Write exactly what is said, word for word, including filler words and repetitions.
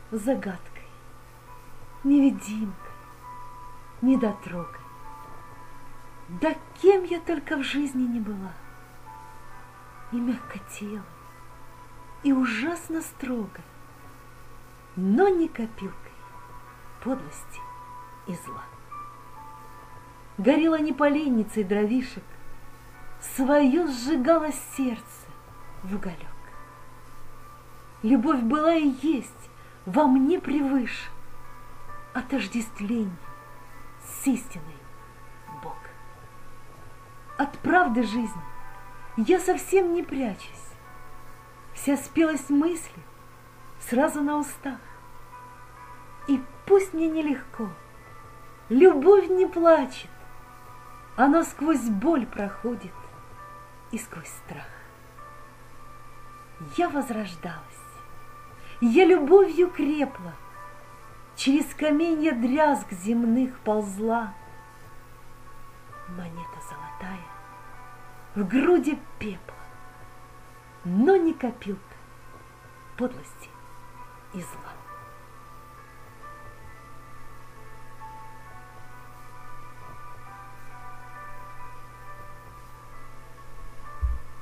загадкой, невидимкой, недотрогой. Да кем я только в жизни не была, и мягкотелой, и ужасно строгой, но не копилкой подлости и зла. Горела не поленницей дровишек, свое сжигало сердце в уголек. Любовь была и есть во мне превыше отождествление с истиной Бог. От правды жизни я совсем не прячусь, вся спелость мысли сразу на устах. И пусть мне нелегко, любовь не плачет, она сквозь боль проходит и сквозь страх. Я возрождалась, я любовью крепла, через каменья дрязг земных ползла. Монета золотая в груди пепла, но не копилка подлости и зла.